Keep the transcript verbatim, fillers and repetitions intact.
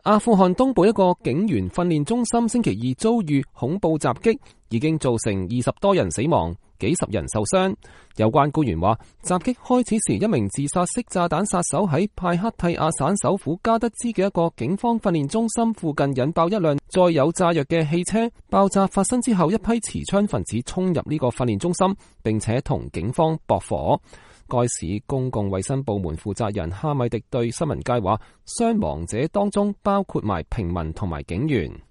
阿富汗東部一個警員訓練中心星期二遭遇恐怖襲擊，已經造成二十多人死亡，幾十人受傷。有關官員話，襲擊開始時，一名自殺式炸彈殺手喺派克蒂亞省首府加德茲嘅一個警方訓練中心附近引爆一輛載有炸藥嘅汽車。爆炸發生之後，一批持槍分子衝入呢個訓練中心，並且同警方駁火。該市公共衛生部門負責人哈米迪對新聞界話，傷亡者當中包括埋平民同埋警員。